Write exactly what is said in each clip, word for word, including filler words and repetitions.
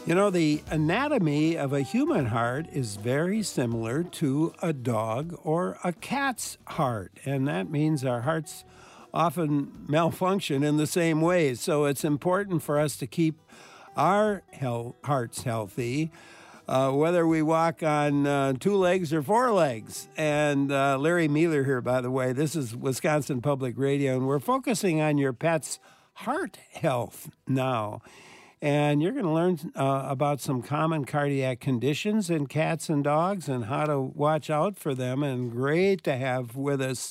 You know, the anatomy of a human heart is very similar to a dog or a cat's heart, and that means our hearts often malfunction in the same ways. So it's important for us to keep our health, hearts healthy, uh, whether we walk on uh, two legs or four legs. And uh, Larry Mealer here, by the way. This is Wisconsin Public Radio, and we're focusing on your pet's heart health now. And you're going to learn uh, about some common cardiac conditions in cats and dogs and how to watch out for them. And great to have with us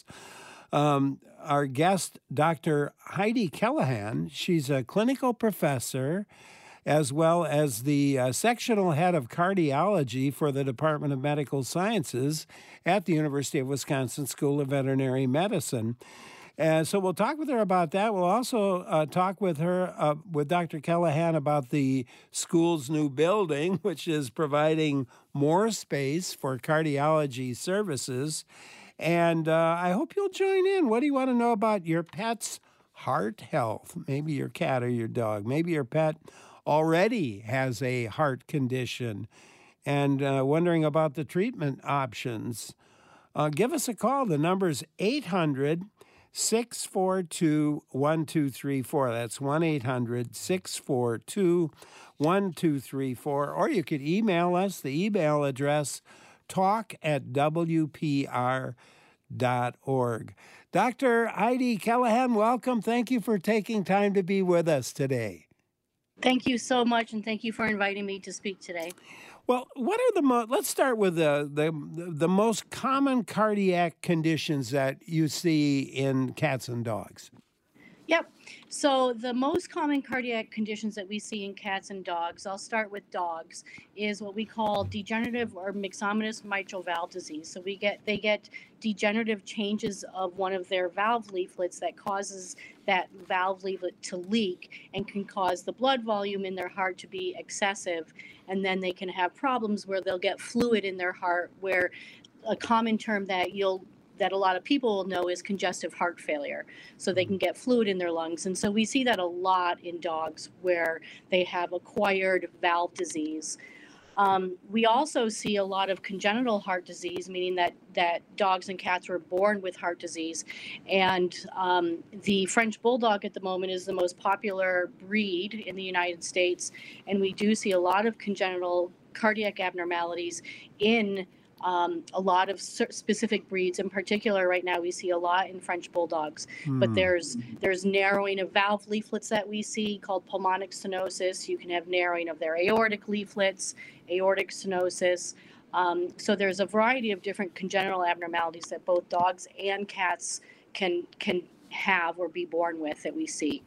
um, our guest, Doctor Heidi Callahan. She's a clinical professor as well as the uh, sectional head of cardiology for the Department of Medical Sciences at the University of Wisconsin School of Veterinary Medicine. And so we'll talk with her about that. We'll also uh, talk with her, uh, with Doctor Callahan, about the school's new building, which is providing more space for cardiology services. And uh, I hope you'll join in. What do you want to know about your pet's heart health? Maybe your cat or your dog. Maybe your pet already has a heart condition and uh, wondering about the treatment options. Uh, give us a call. The number's eight hundred, six four two, one two three four. That's one eight hundred, six four two, one two three four. Or you could email us. The email address, talk at w p r dot org. Doctor Heidi Callahan, welcome. Thank you for taking time to be with us today. Thank you so much, and thank you for inviting me to speak today. Well, what are the mo- let's start with the, the the most common cardiac conditions that you see in cats and dogs. Yep. So the most common cardiac conditions that we see in cats and dogs, I'll start with dogs, is what we call degenerative or myxomatous mitral valve disease. So we get they get degenerative changes of one of their valve leaflets that causes that valve leaflet to leak and can cause the blood volume in their heart to be excessive. And then they can have problems where they'll get fluid in their heart, where a common term that you'll that a lot of people will know is congestive heart failure. So they can get fluid in their lungs. And so we see that a lot in dogs where they have acquired valve disease. Um, we also see a lot of congenital heart disease, meaning that, that dogs and cats were born with heart disease. And um, the French Bulldog at the moment is the most popular breed in the United States. And we do see a lot of congenital cardiac abnormalities in Um, a lot of specific breeds. In particular, right now we see a lot in French Bulldogs. Hmm. But there's there's narrowing of valve leaflets that we see called pulmonic stenosis. You can have narrowing of their aortic leaflets, aortic stenosis. Um, so there's a variety of different congenital abnormalities that both dogs and cats can can have or be born with that we see.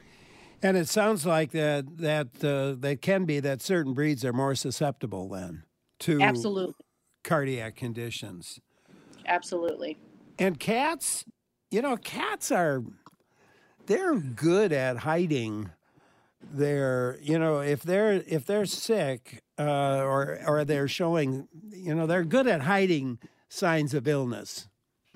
And it sounds like that that uh, that can be that certain breeds are more susceptible then to absolutely cardiac conditions. Absolutely. And cats, you know, cats are, they're good at hiding their, you know, if they're, if they're sick uh, or, or they're showing, you know, they're good at hiding signs of illness.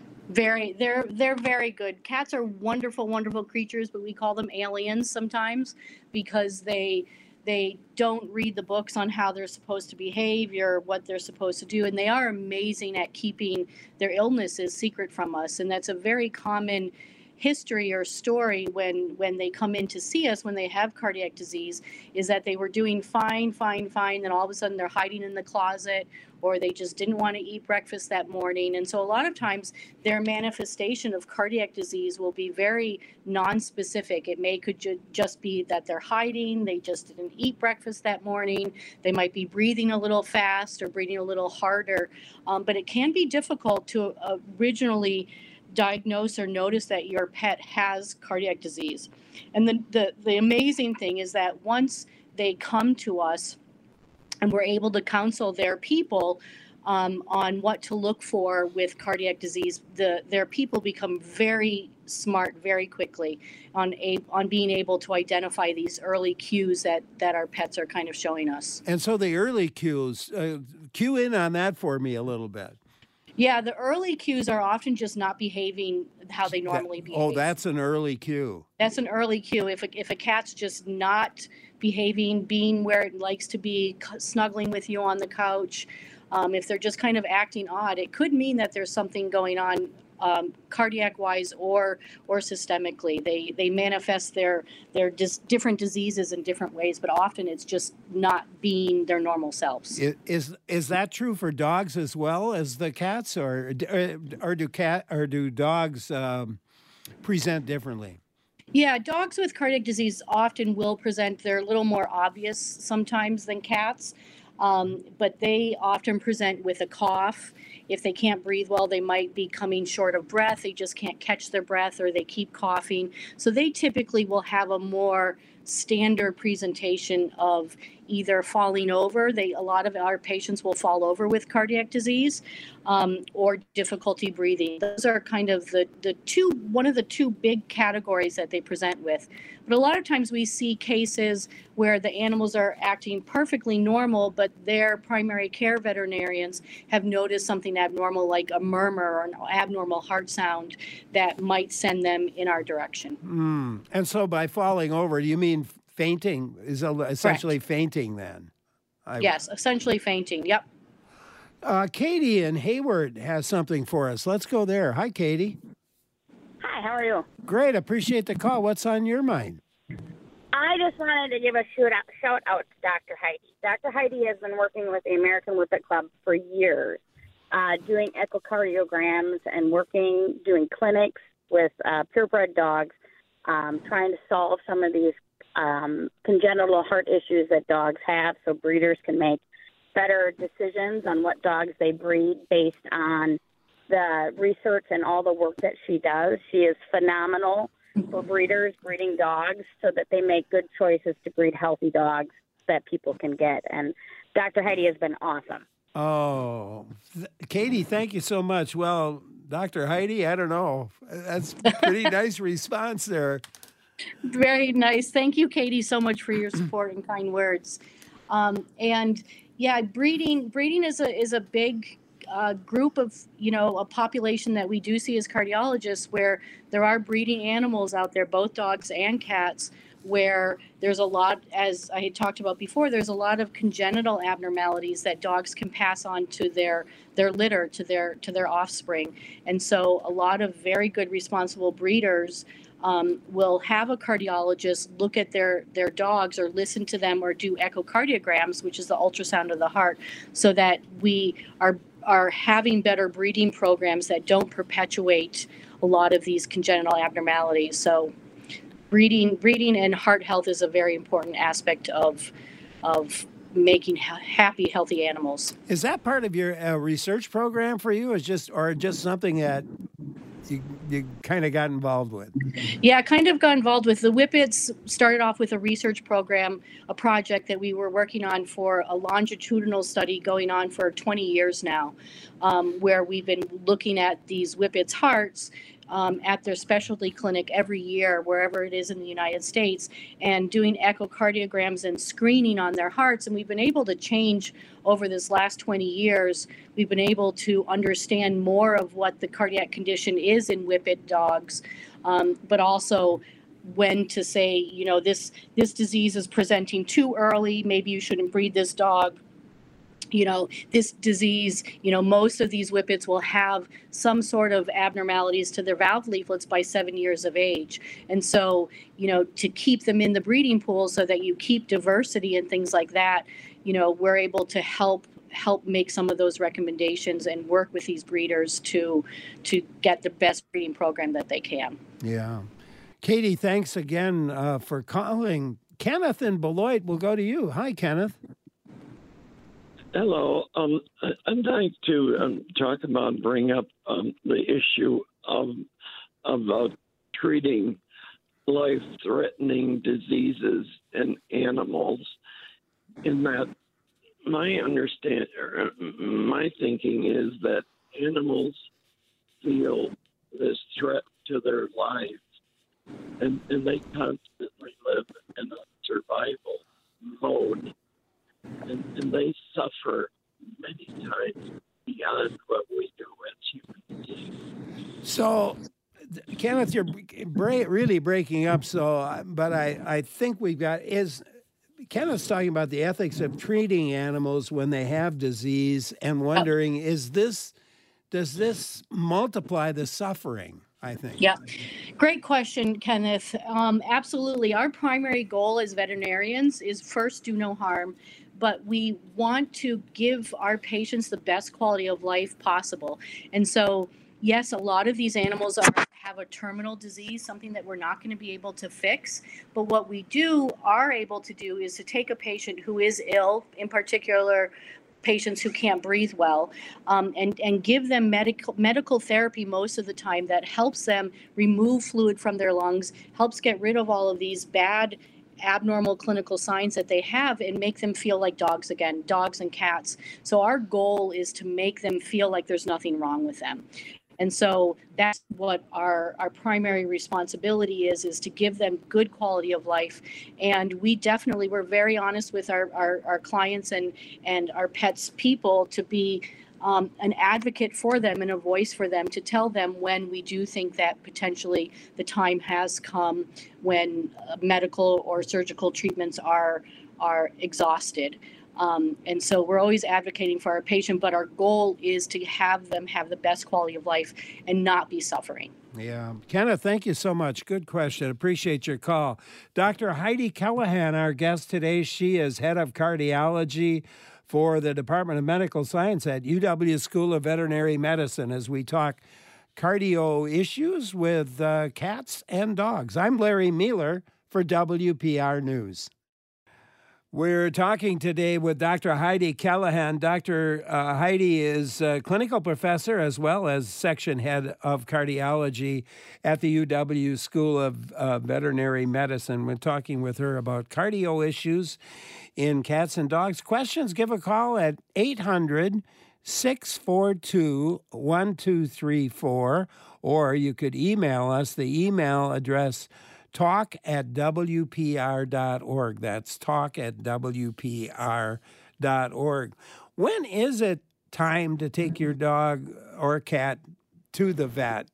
Very, they're, they're very good. Cats are wonderful, wonderful creatures, but we call them aliens sometimes because they, They don't read the books on how they're supposed to behave or what they're supposed to do. And they are amazing at keeping their illnesses secret from us. And that's a very common history or story when, when they come in to see us, when they have cardiac disease, is that they were doing fine, fine, fine. Then all of a sudden they're hiding in the closet, or they just didn't want to eat breakfast that morning. And so a lot of times their manifestation of cardiac disease will be very non-specific. It may could ju- just be that they're hiding, they just didn't eat breakfast that morning, they might be breathing a little fast or breathing a little harder. Um, but it can be difficult to uh, originally diagnose or notice that your pet has cardiac disease. And the, the, the amazing thing is that once they come to us and we're able to counsel their people um, on what to look for with cardiac disease, the, their people become very smart very quickly on a, on being able to identify these early cues that, that our pets are kind of showing us. And so the early cues, uh, cue in on that for me a little bit. Yeah, the early cues are often just not behaving how they That- normally behave. oh, that's an early cue. That's an early cue. If a, if a cat's just not behaving, being where it likes to be, c- snuggling with you on the couch, um, if they're just kind of acting odd, it could mean that there's something going on, um, cardiac-wise or or systemically. They they manifest their their dis- different diseases in different ways, but often it's just not being their normal selves. I- Is is that true for dogs as well as the cats, or or, or do cat or do dogs um, present differently? Yeah, dogs with cardiac disease often will present, they're a little more obvious sometimes than cats, um, but they often present with a cough. If they can't breathe well, they might be coming short of breath. They just can't catch their breath or they keep coughing. So they typically will have a more standard presentation of either falling over. They a lot of our patients will fall over with cardiac disease, um, or difficulty breathing. Those are kind of the the two one of the two big categories that they present with. But a lot of times we see cases where the animals are acting perfectly normal, but their primary care veterinarians have noticed something abnormal, like a murmur or an abnormal heart sound, that might send them in our direction. Mm. And so by falling over, do you mean fainting? Is el- essentially fainting then? I, Yes, essentially fainting. Yep. Uh, Katie in Hayward has something for us. Let's go there. Hi, Katie. Hi, how are you? Great. Appreciate the call. What's on your mind? I just wanted to give a shout out, shout out to Doctor Heidi. Doctor Heidi has been working with the American Whippet Club for years, uh, doing echocardiograms and working, doing clinics with uh, purebred dogs, um, trying to solve some of these um, congenital heart issues that dogs have so breeders can make better decisions on what dogs they breed based on the research and all the work that she does. She is phenomenal for breeders breeding dogs so that they make good choices to breed healthy dogs that people can get. And Doctor Heidi has been awesome. Oh, th- Katie, thank you so much. Well, Doctor Heidi, I don't know. That's a pretty nice response there. Very nice. Thank you, Katie, so much for your support and kind words. Um, and yeah, breeding breeding is a is a big uh, group of, you know, a population that we do see as cardiologists, where there are breeding animals out there, both dogs and cats, where there's a lot, as I had talked about before, there's a lot of congenital abnormalities that dogs can pass on to their their litter, to their to their offspring. And so a lot of very good responsible breeders um, will have a cardiologist look at their their dogs or listen to them or do echocardiograms, which is the ultrasound of the heart, so that we are are having better breeding programs that don't perpetuate a lot of these congenital abnormalities. So breeding breeding and heart health is a very important aspect of of making ha- happy, healthy animals. Is that part of your uh, research program for you, is just or just something that you, you kind of got involved with? Yeah, I kind of got involved with the Whippets. Started off with a research program, a project that we were working on for a longitudinal study going on for twenty years now, um, where we've been looking at these Whippets' hearts um, at their specialty clinic every year, wherever it is in the United States, and doing echocardiograms and screening on their hearts. And we've been able to change over this last twenty years. We've been able to understand more of what the cardiac condition is in Whippet dogs, um, but also when to say, you know, this this disease is presenting too early, maybe you shouldn't breed this dog. You know, this disease, you know, most of these Whippets will have some sort of abnormalities to their valve leaflets by seven years of age. And so, you know, to keep them in the breeding pool so that you keep diversity and things like that, you know, we're able to help help make some of those recommendations and work with these breeders to to get the best breeding program that they can. Yeah. Katie, thanks again uh, for calling. Kenneth in Beloit, we'll go to you. Hi, Kenneth. Hello. Um, I- I'd like to um, talk about, bring up um, the issue of of uh, treating life-threatening diseases in animals. In that, my understand, or my thinking is that animals feel this threat to their lives, and, and they constantly live in a survival mode. And, and they suffer many times beyond what we do as human beings. So Kenneth, you're bra- really breaking up. So, but I, I think we've got is Kenneth's talking about the ethics of treating animals when they have disease, and wondering is this does this multiply the suffering? I think. Yeah, great question, Kenneth. Um, absolutely, our primary goal as veterinarians is first do no harm, but we want to give our patients the best quality of life possible, and so. Yes, a lot of these animals are, have a terminal disease, something that we're not going to be able to fix. But what we do are able to do is to take a patient who is ill, in particular patients who can't breathe well, um, and, and give them medical medical therapy most of the time that helps them remove fluid from their lungs, helps get rid of all of these bad abnormal clinical signs that they have, and make them feel like dogs again, dogs and cats. So our goal is to make them feel like there's nothing wrong with them. And so that's what our, our primary responsibility is, is to give them good quality of life. And we definitely, we're very honest with our, our, our clients and, and our pets people to be um, an advocate for them and a voice for them, to tell them when we do think that potentially the time has come when uh, medical or surgical treatments are, are exhausted. Um, and so we're always advocating for our patient, but our goal is to have them have the best quality of life and not be suffering. Yeah. Kenneth, thank you so much. Good question. Appreciate your call. Doctor Heidi Callahan, our guest today, she is head of cardiology for the Department of Medical Science at U W School of Veterinary Medicine, as we talk cardio issues with uh, cats and dogs. I'm Larry Mueller for W P R News. We're talking today with Doctor Heidi Callahan. Doctor Uh, Heidi is a clinical professor as well as section head of cardiology at the U W School of uh, Veterinary Medicine. We're talking with her about cardio issues in cats and dogs. Questions, give a call at eight hundred, six four two, one two three four, or you could email us. The email address talk at W P R dot org. That's talk at W P R dot org. When is it time to take your dog or cat to the vet?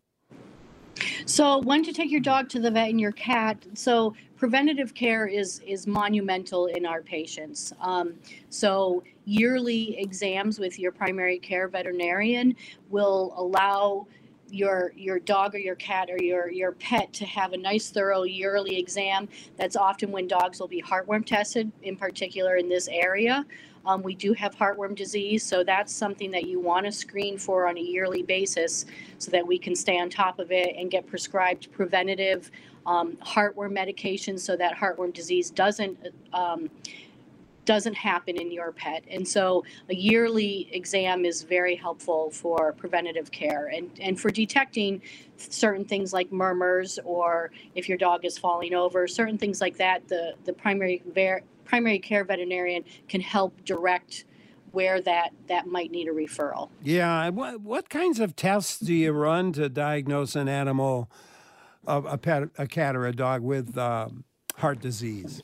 So when to take your dog to the vet and your cat. So preventative care is is monumental in our patients. Um, so yearly exams with your primary care veterinarian will allow your your dog or your cat or your your pet to have a nice thorough yearly exam. That's often when dogs will be heartworm tested, in particular in this area. Um, we do have heartworm disease, so that's something that you want to screen for on a yearly basis so that we can stay on top of it and get prescribed preventative um, heartworm medications so that heartworm disease doesn't um, doesn't happen in your pet. And so a yearly exam is very helpful for preventative care and, and for detecting certain things like murmurs, or if your dog is falling over, certain things like that. The, the primary, ver- primary care veterinarian can help direct where that, that might need a referral. Yeah. What, what kinds of tests do you run to diagnose an animal, a, a pet, a cat or a dog with um, heart disease?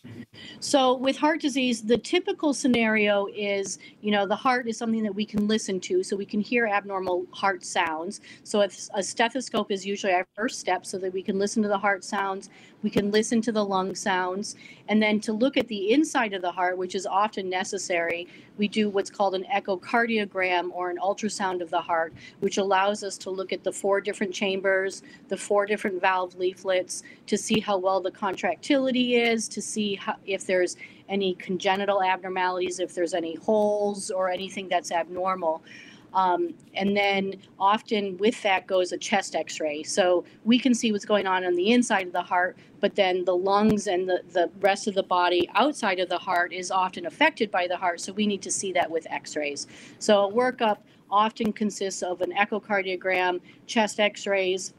So with heart disease, the typical scenario is, you know, the heart is something that we can listen to, so we can hear abnormal heart sounds. So if a stethoscope is usually our first step, so that we can listen to the heart sounds, we can listen to the lung sounds, and then to look at the inside of the heart, which is often necessary, we do what's called an echocardiogram or an ultrasound of the heart, which allows us to look at the four different chambers, the four different valve leaflets, to see how well the contractility is, to see how, if there's any congenital abnormalities, if there's any holes or anything that's abnormal. Um, and then often with that goes a chest x-ray. So we can see what's going on on the inside of the heart, but then the lungs and the, the rest of the body outside of the heart is often affected by the heart. So we need to see that with x-rays. So a workup often consists of an echocardiogram, chest x-rays.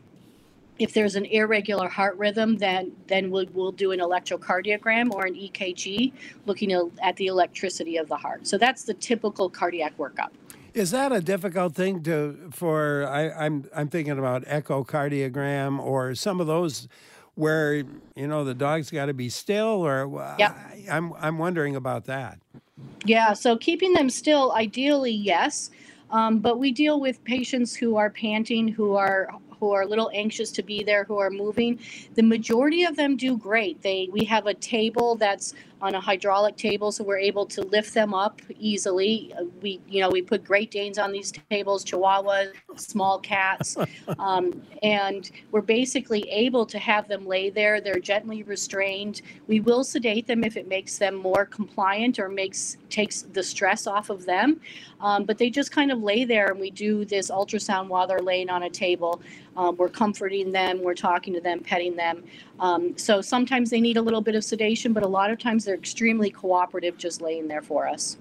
If there's an irregular heart rhythm, then then we'll, we'll do an electrocardiogram or an E K G, looking at the electricity of the heart. So that's the typical cardiac workup. Is that a difficult thing to for? I, I'm I'm thinking about echocardiogram or some of those where you know the dog's got to be still, or yep. I, I'm I'm wondering about that. Yeah, so keeping them still, ideally, yes, um, but we deal with patients who are panting, who are who are a little anxious to be there, who are moving, the majority of them do great. They we have a table that's on a hydraulic table, so we're able to lift them up easily. We, you know, we put Great Danes on these tables, Chihuahuas, small cats, um, and we're basically able to have them lay there. They're gently restrained. We will sedate them if it makes them more compliant or makes takes the stress off of them, um, but they just kind of lay there, and we do this ultrasound while they're laying on a table. Um, we're comforting them, we're talking to them, petting them. Um, so sometimes they need a little bit of sedation, but a lot of times they're extremely cooperative just laying there for us.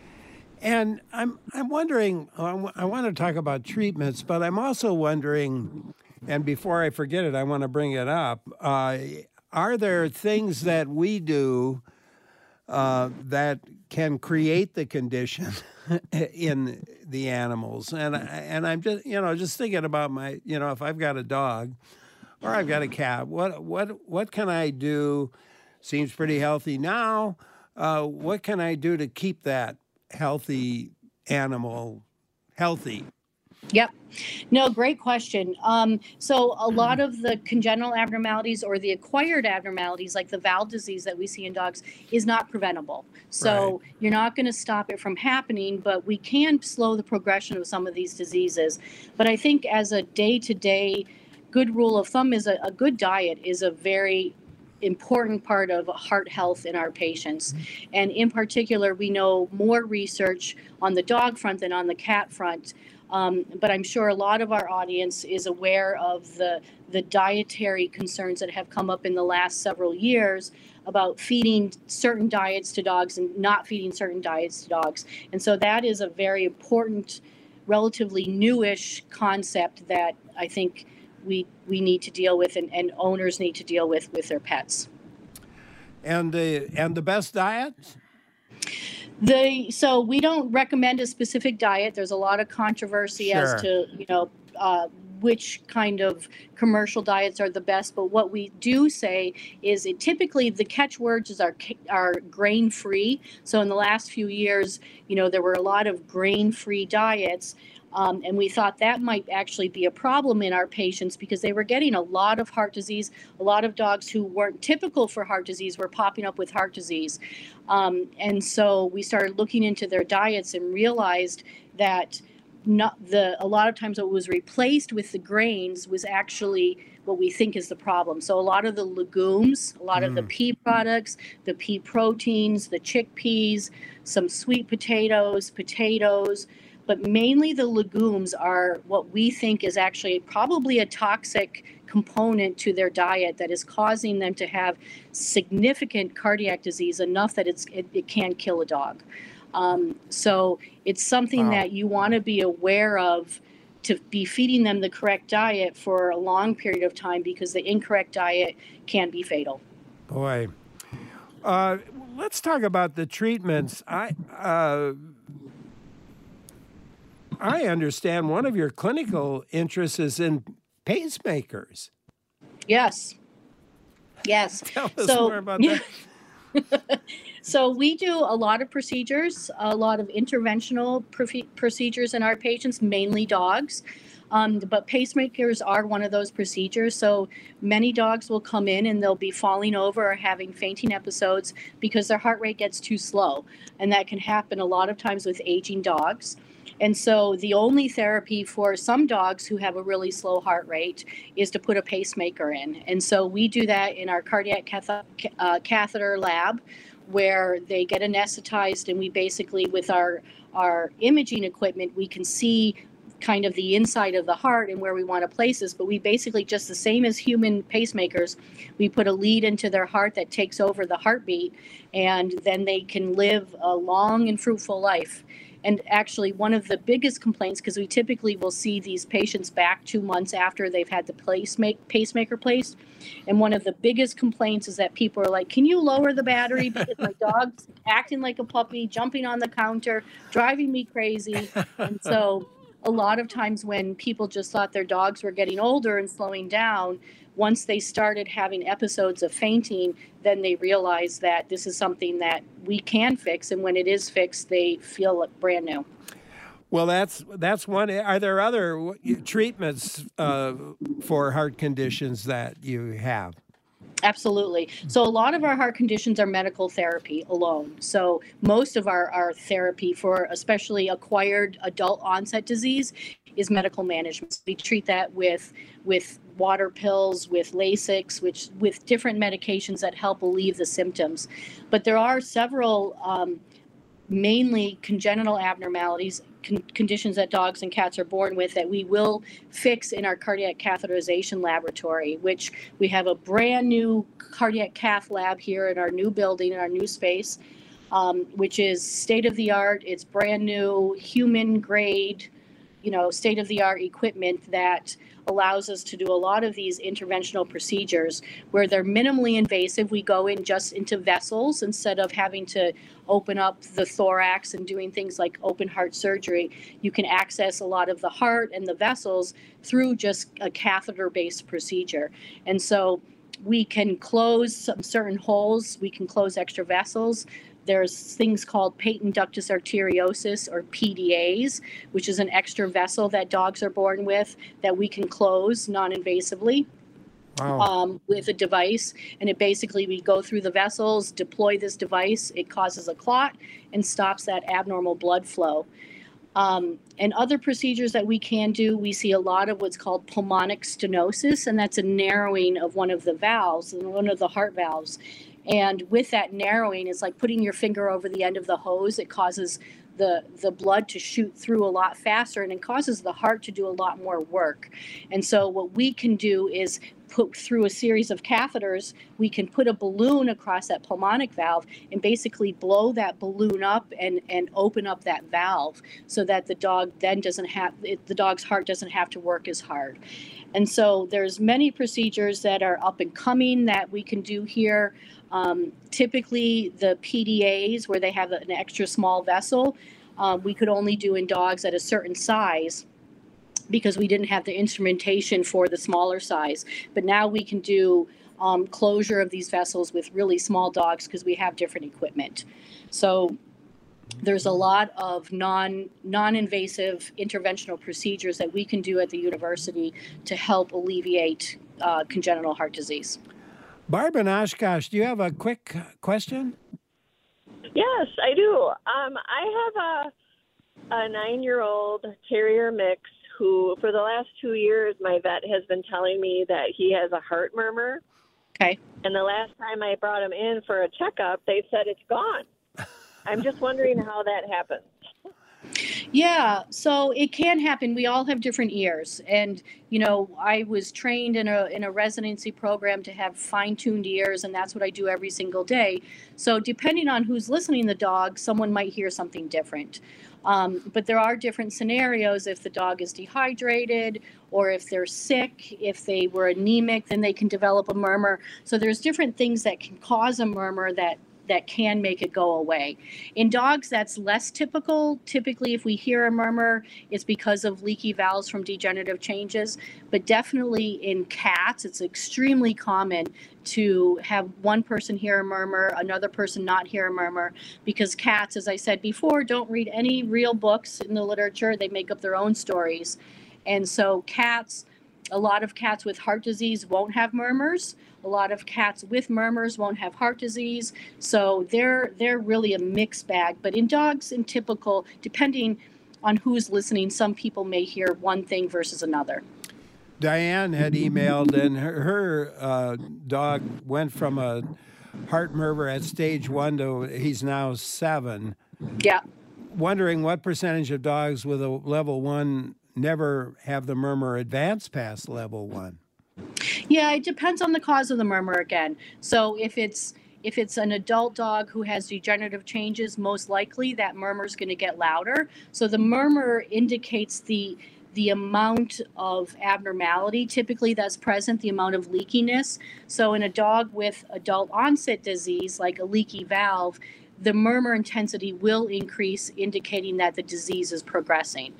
And I'm I'm wondering, I want to talk about treatments, but I'm also wondering, and before I forget it, I want to bring it up, uh, are there things that we do uh, that can create the condition in the animals? And, I, and I'm just, you know, just thinking about my, you know, if I've got a dog or I've got a cat, what what what can I do? Seems pretty healthy now. Uh, what can I do to keep that healthy animal healthy? Yep. No, great question. Um, so a lot of the congenital abnormalities or the acquired abnormalities, like the valve disease that we see in dogs, is not preventable. So right. You're not going to stop it from happening, but we can slow the progression of some of these diseases. But I think as a day-to-day good rule of thumb is a, a good diet is a very important part of heart health in our patients. And in particular, we know more research on the dog front than on the cat front. Um, but I'm sure a lot of our audience is aware of the, the dietary concerns that have come up in the last several years about feeding certain diets to dogs and not feeding certain diets to dogs. And so that is a very important, relatively newish concept that I think we we need to deal with, and, and owners need to deal with with their pets. And the and the best diet? The so we don't recommend a specific diet. There's a lot of controversy sure. as to you know uh, which kind of commercial diets are the best. But what we do say is it typically the catchwords is are are grain free. So in the last few years, you know, there were a lot of grain free diets. Um, and we thought that might actually be a problem in our patients because they were getting a lot of heart disease. A lot of dogs who weren't typical for heart disease were popping up with heart disease. Um, and so we started looking into their diets and realized that not the a lot of times what was replaced with the grains was actually what we think is the problem. So a lot of the legumes, a lot mm. of the pea products, the pea proteins, the chickpeas, some sweet potatoes, potatoes, but mainly the legumes are what we think is actually probably a toxic component to their diet that is causing them to have significant cardiac disease, enough that it's it, it can kill a dog. Um, so it's something wow. that you want to be aware of, to be feeding them the correct diet for a long period of time, because the incorrect diet can be fatal. Boy, uh, let's talk about the treatments. I. Uh, I understand one of your clinical interests is in pacemakers. Yes. Yes. Tell us so, more about that. So we do a lot of procedures, a lot of interventional profe- procedures in our patients, mainly dogs. Um, but pacemakers are one of those procedures. So many dogs will come in and they'll be falling over or having fainting episodes because their heart rate gets too slow. And that can happen a lot of times with aging dogs. And so the only therapy for some dogs who have a really slow heart rate is to put a pacemaker in. And so we do that in our cardiac cath- uh, catheter lab, where they get anesthetized, and we basically, with our, our imaging equipment, we can see kind of the inside of the heart and where we want to place this. But we basically, just the same as human pacemakers, we put a lead into their heart that takes over the heartbeat, and then they can live a long and fruitful life. And actually, one of the biggest complaints, because we typically will see these patients back two months after they've had the pacemaker placed, and one of the biggest complaints is that people are like, can you lower the battery because my dog's acting like a puppy, jumping on the counter, driving me crazy. And so a lot of times when people just thought their dogs were getting older and slowing down, once they started having episodes of fainting, then they realized that this is something that we can fix. And when it is fixed, they feel brand new. Well, that's that's one. Are there other w- treatments uh, for heart conditions that you have? Absolutely. So a lot of our heart conditions are medical therapy alone. So most of our, our therapy for especially acquired adult onset disease is medical management. We treat that with with water pills, with Lasix, which with different medications that help relieve the symptoms. But there are several um, mainly congenital abnormalities, con- conditions that dogs and cats are born with that we will fix in our cardiac catheterization laboratory, which we have a brand new cardiac cath lab here in our new building, in our new space, um, which is state of the art. It's brand new, human grade, you know, state of the art equipment that allows us to do a lot of these interventional procedures where they're minimally invasive. We go in just into vessels instead of having to open up the thorax and doing things like open heart surgery. You can access a lot of the heart and the vessels through just a catheter-based procedure. And so we can close some certain holes. We can close extra vessels. There's things called patent ductus arteriosus, or P D As, which is an extra vessel that dogs are born with that we can close non-invasively. Wow. Um, with a device. And it basically, we go through the vessels, deploy this device, it causes a clot and stops that abnormal blood flow. Um, and other procedures that we can do, we see a lot of what's called pulmonic stenosis, and that's a narrowing of one of the valves, one of the heart valves. And with that narrowing, it's like putting your finger over the end of the hose. It causes the, the blood to shoot through a lot faster, and it causes the heart to do a lot more work. And so what we can do is put through a series of catheters, we can put a balloon across that pulmonic valve and basically blow that balloon up and, and open up that valve so that the dog then doesn't have, it, the dog's heart doesn't have to work as hard. And so there's many procedures that are up and coming that we can do here. Um, typically the P D As, where they have an extra small vessel, um, we could only do in dogs at a certain size because we didn't have the instrumentation for the smaller size. But now we can do um, closure of these vessels with really small dogs because we have different equipment. So there's a lot of non, non-invasive interventional procedures that we can do at the university to help alleviate uh, congenital heart disease. Barb in Oshkosh, do you have a quick question? Yes, I do. Um, I have a, a nine-year-old terrier mix who, for the last two years, my vet has been telling me that he has a heart murmur. Okay. And the last time I brought him in for a checkup, they said it's gone. I'm just wondering how that happens. Yeah, so it can happen. We all have different ears, and you know, I was trained in a in a residency program to have fine-tuned ears, and that's what I do every single day. So depending on who's listening to the dog, someone might hear something different. Um, but there are different scenarios. If the dog is dehydrated, or if they're sick, if they were anemic, then they can develop a murmur. So there's different things that can cause a murmur that that can make it go away. In dogs, that's less typical. Typically, if we hear a murmur, it's because of leaky valves from degenerative changes. But definitely in cats, it's extremely common to have one person hear a murmur, another person not hear a murmur, because cats, as I said before, don't read any real books in the literature. They make up their own stories. And so cats, a lot of cats with heart disease won't have murmurs. A lot of cats with murmurs won't have heart disease. So they're they're really a mixed bag. But in dogs, in typical, depending on who's listening, some people may hear one thing versus another. Diane had emailed, and her, her uh, dog went from a heart murmur at stage one to he's now seven. Yeah. Wondering what percentage of dogs with a level one never have the murmur advance past level one. Yeah, it depends on the cause of the murmur again. So if it's if it's an adult dog who has degenerative changes, most likely that murmur is going to get louder. So the murmur indicates the the amount of abnormality typically that's present, the amount of leakiness. So in a dog with adult onset disease, like a leaky valve, the murmur intensity will increase, indicating that the disease is progressing.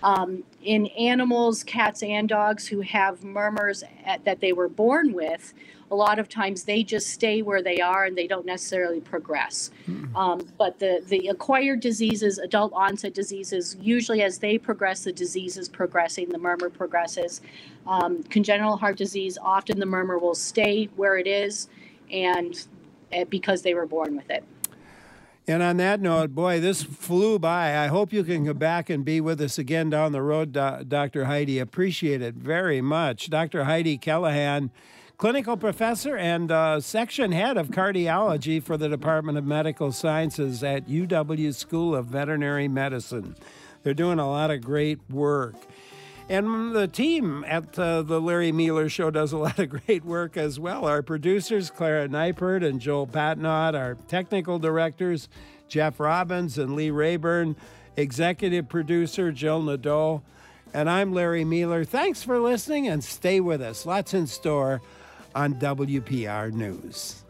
Um, in animals, cats and dogs who have murmurs at, that they were born with, a lot of times they just stay where they are and they don't necessarily progress. Mm-hmm. Um, but the, the acquired diseases, adult onset diseases, usually as they progress, the disease is progressing, the murmur progresses. Um, congenital heart disease, often the murmur will stay where it is and uh, because they were born with it. And on that note, boy, this flew by. I hope you can come back and be with us again down the road, Do- Doctor Heidi. Appreciate it very much. Doctor Heidi Callahan, clinical professor and uh, section head of cardiology for the Department of Medical Sciences at U W School of Veterinary Medicine. They're doing a lot of great work. And the team at uh, the Larry Mueller Show does a lot of great work as well. Our producers, Clara Neipert and Joel Patnaud, our technical directors, Jeff Robbins and Lee Rayburn, executive producer, Jill Nadeau, and I'm Larry Mueller. Thanks for listening and stay with us. Lots in store on W P R News.